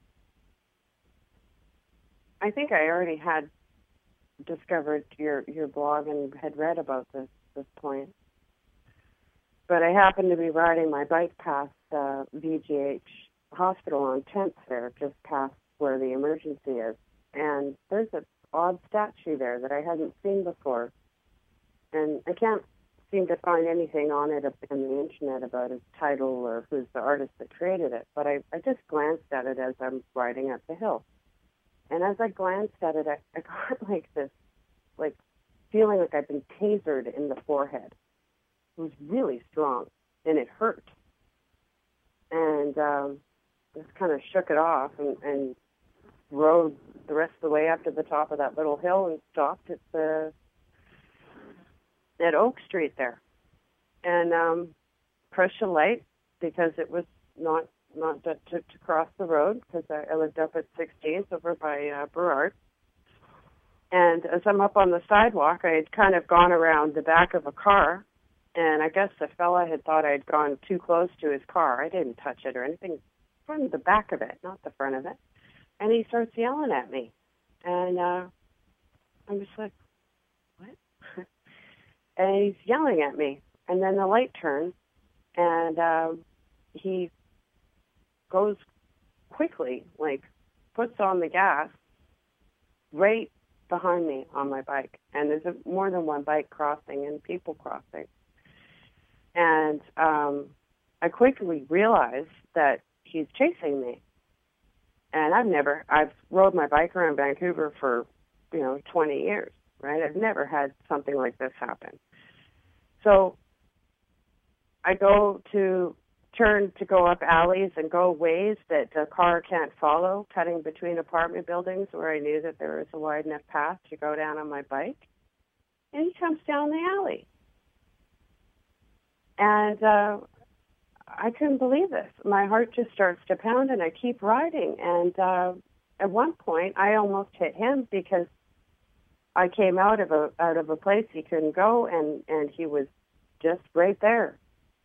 I think I already had discovered your, your blog and had read about this this point. But I happened to be riding my bike past uh, V G H Hospital on tenth there, just past where the emergency is. And there's an odd statue there that I hadn't seen before. And I can't seem to find anything on it on the internet about its title or who's the artist that created it. But I, I just glanced at it as I'm riding up the hill. And as I glanced at it, I, I got like this, like, feeling like I'd been tasered in the forehead. It was really strong, and it hurt. And um, just kind of shook it off and, and rode the rest of the way up to the top of that little hill and stopped at the at Oak Street there, and um, pushed a light because it was not not to, to, to cross the road because I, I lived up at sixteenth over by uh, Burrard. And as I'm up on the sidewalk, I had kind of gone around the back of a car, and I guess the fella had thought I'd gone too close to his car. I didn't touch it or anything, from the back of it, not the front of it. And he starts yelling at me, and uh, I'm just like, what? And he's yelling at me, and then the light turns, and um, he goes quickly, like puts on the gas right behind me on my bike, and there's a, more than one bike crossing and people crossing. And um, I quickly realized that he's chasing me. And I've never, I've rode my bike around Vancouver for, you know, twenty years, right? I've never had something like this happen. So I go to turn to go up alleys and go ways that a car can't follow, cutting between apartment buildings where I knew that there was a wide enough path to go down on my bike. And he comes down the alley. And uh, I couldn't believe this. My heart just starts to pound, and I keep riding. And uh, at one point, I almost hit him because I came out of a out of a place he couldn't go, and, and he was just right there.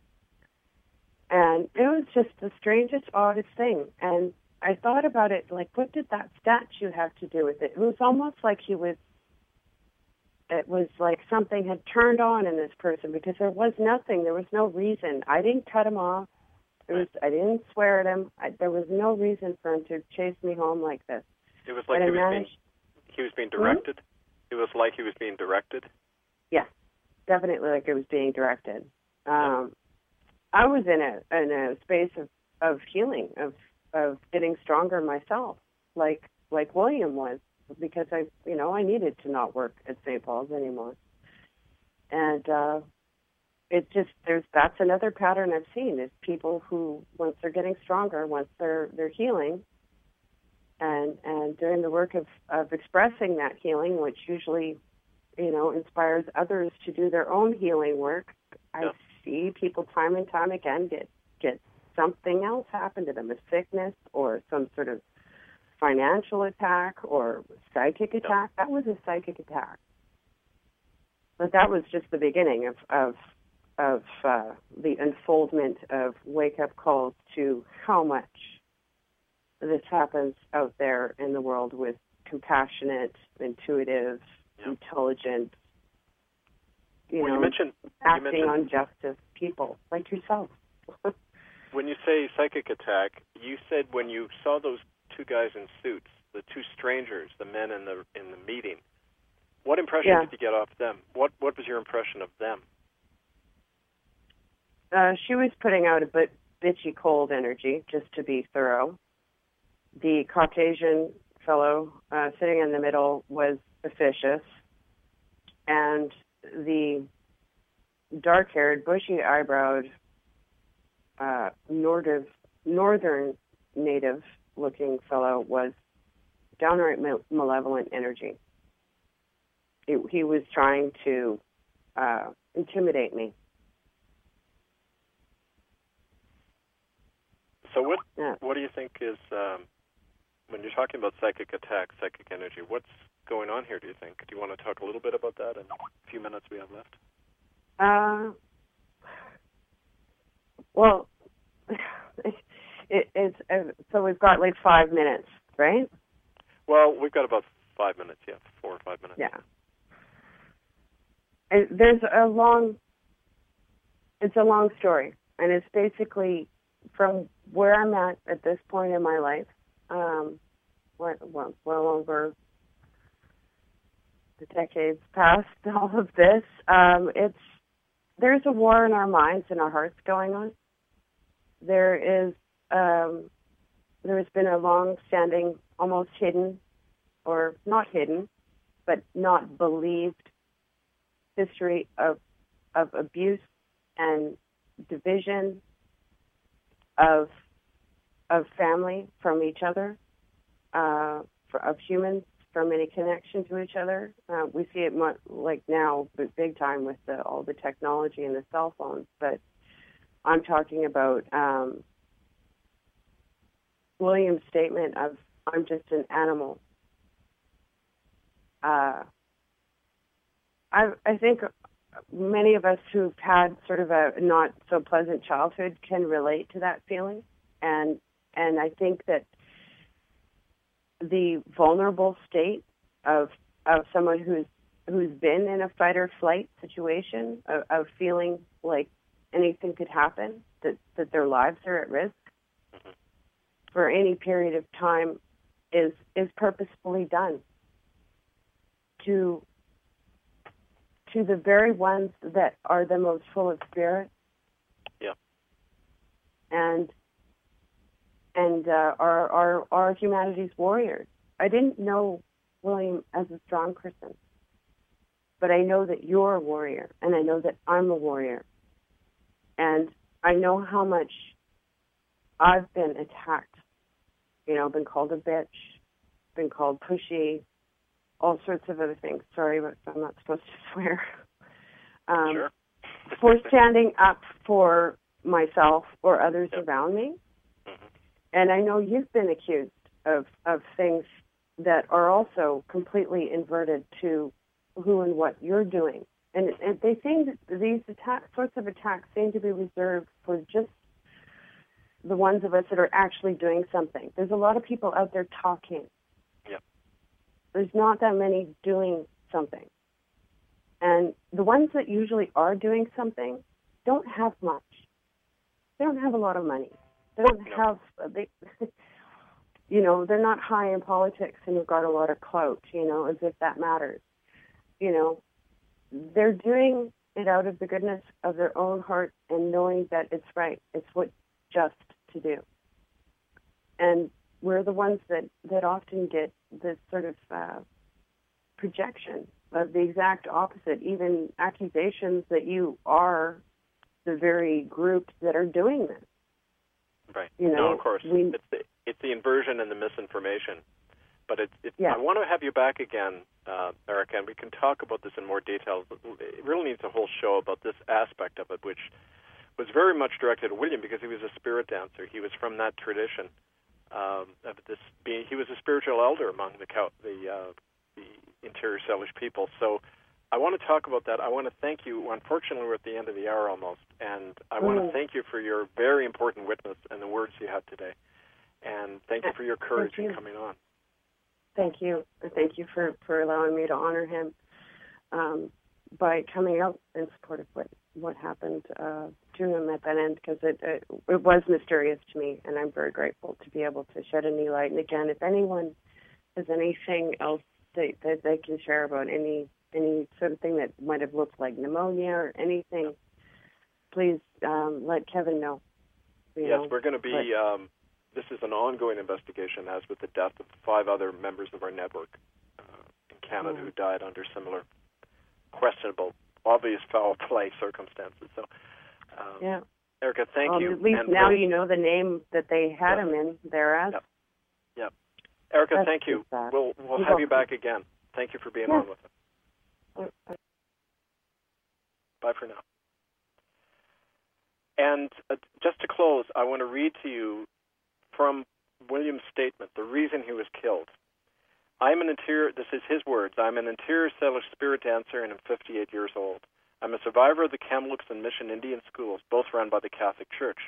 And it was just the strangest, oddest thing. And I thought about it, like, what did that statue have to do with it? It was almost like he was, it was like something had turned on in this person because there was nothing. There was no reason. I didn't cut him off. There was, I didn't swear at him. I, there was no reason for him to chase me home like this. It was like But he I was, managed, being, he was being directed? Hmm? It was like he was being directed? Yeah, definitely like it was being directed. Um, I was in a in a space of, of healing, of of getting stronger myself, like like William was, because I you know I needed to not work at Saint Paul's anymore, and uh, it just there's that's another pattern I've seen is people who once they're getting stronger, once they're they're healing, and and doing the work of of expressing that healing, which usually you know inspires others to do their own healing work. I Yeah. see people time and time again get get something else happen to them, a sickness or some sort of financial attack or psychic attack. Yeah. That was a psychic attack. But that was just the beginning of of, of uh, the unfoldment of wake-up calls to how much this happens out there in the world with compassionate, intuitive, yeah. intelligent, you well, know, you mentioned, acting you on mentioned, justice people like yourself. when you say psychic attack, you said when you saw those two guys in suits, the two strangers, the men in the in the meeting, what impression Yeah. did you get off them? What what was your impression of them? Uh, she was putting out a bit bitchy cold energy, just to be thorough. The Caucasian fellow uh, sitting in the middle was officious, and the dark-haired, bushy-eyebrowed, uh, nordiv, northern native-looking fellow was downright ma- malevolent energy. It, he was trying to uh, intimidate me. So what Yeah. what do you think is, um, when you're talking about psychic attack, psychic energy, what's going on here, do you think? Do you want to talk a little bit about that in a few minutes we have left? Uh, well, it, it's uh, so we've got like five minutes, right? Well, we've got about five minutes, yeah, four or five minutes. Yeah. And there's a long, it's a long story, and it's basically from where I'm at at this point in my life, um, well, well, well over the decades past all of this, um, it's, there's a war in our minds and our hearts going on. There is, um, there has been a long-standing, almost hidden, or not hidden, but not believed history of of abuse and division of of family from each other, uh, for, of humans from any connection to each other. Uh, we see it much, like now, but big time with the, all the technology and the cell phones. But I'm talking about um, William's statement of "I'm just an animal." Uh, I, I think many of us who've had sort of a not so pleasant childhood can relate to that feeling, and and I think that the vulnerable state of of someone who's who's been in a fight or flight situation, of, of feeling like anything could happen, that that their lives are at risk for any period of time, is is purposefully done to to the very ones that are the most full of spirit, yeah, and and uh, are are are humanity's warriors. I didn't know William as a strong person, but I know that you're a warrior, and I know that I'm a warrior, and I know how much I've been attacked. You know, been called a bitch, been called pushy, all sorts of other things. Sorry, but I'm not supposed to swear. Um, sure. for standing up for myself or others Yep. around me. Mm-hmm. And I know you've been accused of, of things that are also completely inverted to who and what you're doing. And, and they seem that these attack, sorts of attacks seem to be reserved for just the ones of us that are actually doing something. There's a lot of people out there talking. Yep. There's not that many doing something. And the ones that usually are doing something don't have much. They don't have a lot of money. They don't No. have, they, you know, they're not high in politics and have got a lot of clout, you know, as if that matters. You know, they're doing it out of the goodness of their own heart and knowing that it's right. It's what's just to do. And we're the ones that, that often get this sort of uh, projection of the exact opposite, even accusations that you are the very groups that are doing this. Right. You know, no, of course. we, it's, the, it's the inversion and the misinformation. But it, it, Yeah. I want to have you back again, uh, Erica, and we can talk about this in more detail. It really needs a whole show about this aspect of it, which was very much directed at William because he was a spirit dancer. He was from that tradition. um, of this being, he was a spiritual elder among the the, uh, the Interior Salish people. So I want to talk about that. I want to thank you. Unfortunately, we're at the end of the hour almost, and I mm. want to thank you for your very important witness and the words you had today. And thank you for your courage you. in coming on. Thank you. Thank you for, for allowing me to honor him um, by coming out in support of what, what happened uh, to him at that end, because it, it, it was mysterious to me, and I'm very grateful to be able to shed any light. And again, if anyone has anything else they, that they can share about any any sort of thing that might have looked like pneumonia or anything, please um, let Kevin know. Yes, know. we're going to be... But, um, this is an ongoing investigation, as with the death of five other members of our network uh, in Canada mm. who died under similar questionable, obvious foul play circumstances. So, um, yeah. Erica, thank well, you. At least and now we'll, you know the name that they had yeah. him in there as. Yep. Yep. Erica, That's thank you. Sad. We'll we'll You're have welcome. you back again. Thank you for being yeah. on with us. Uh, Bye for now. And uh, just to close, I want to read to you from William's statement, the reason he was killed. I'm an interior, this is his words, I'm an interior Salish spirit dancer and I'm fifty-eight years old. I'm a survivor of the Kamloops and Mission Indian schools, both run by the Catholic Church.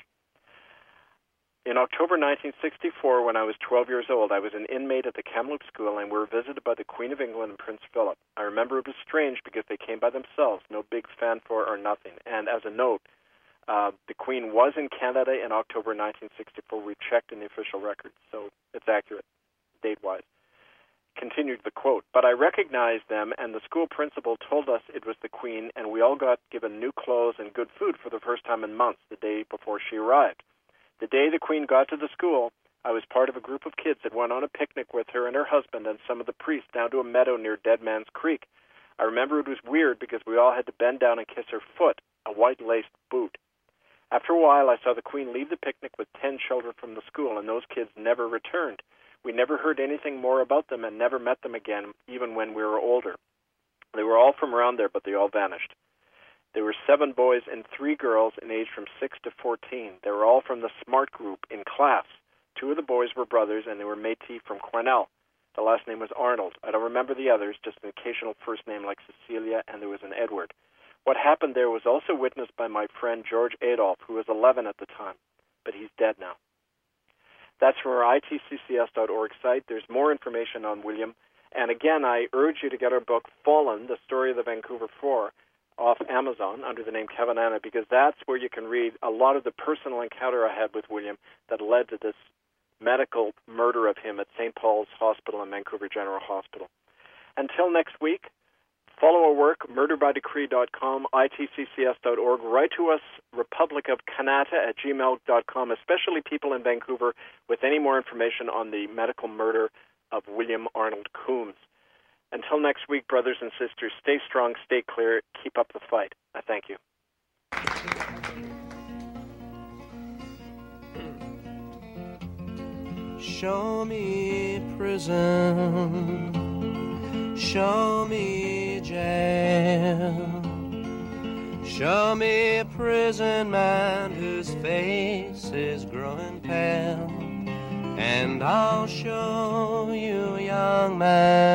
In October nineteen sixty-four, when I was twelve years old, I was an inmate at the Kamloops school and we were visited by the Queen of England and Prince Philip. I remember it was strange because they came by themselves, no big fanfare or nothing. And as a note, Uh, the Queen was in Canada in October nineteen sixty-four. We checked in the official records, so it's accurate, date-wise. Continued the quote, but I recognized them, and the school principal told us it was the Queen, and we all got given new clothes and good food for the first time in months the day before she arrived. The day the Queen got to the school, I was part of a group of kids that went on a picnic with her and her husband and some of the priests down to a meadow near Dead Man's Creek. I remember it was weird because we all had to bend down and kiss her foot, a white-laced boot. After a while, I saw the Queen leave the picnic with ten children from the school, and those kids never returned. We never heard anything more about them and never met them again, even when we were older. They were all from around there, but they all vanished. There were seven boys and three girls in age from six to fourteen. They were all from the SMART group in class. Two of the boys were brothers, and they were Métis from Cornell. The last name was Arnold. I don't remember the others, just an occasional first name like Cecilia, and there was an Edward. What happened there was also witnessed by my friend George Adolph, who was eleven at the time, but he's dead now. That's from our I T C C S dot org site. There's more information on William. And again, I urge you to get our book, Fallen, The Story of the Vancouver Four, off Amazon under the name Kevin Anna, because that's where you can read a lot of the personal encounter I had with William that led to this medical murder of him at Saint Paul's Hospital and Vancouver General Hospital. Until next week, follow our work, murder by decree dot com, I T C C S dot org. Write to us, republic of kanata at gmail dot com, especially people in Vancouver with any more information on the medical murder of William Arnold Coombs. Until next week, brothers and sisters, stay strong, stay clear, keep up the fight. I thank you. Show me prison, show me jail, show me a prison man whose face is growing pale, and I'll show you, young man,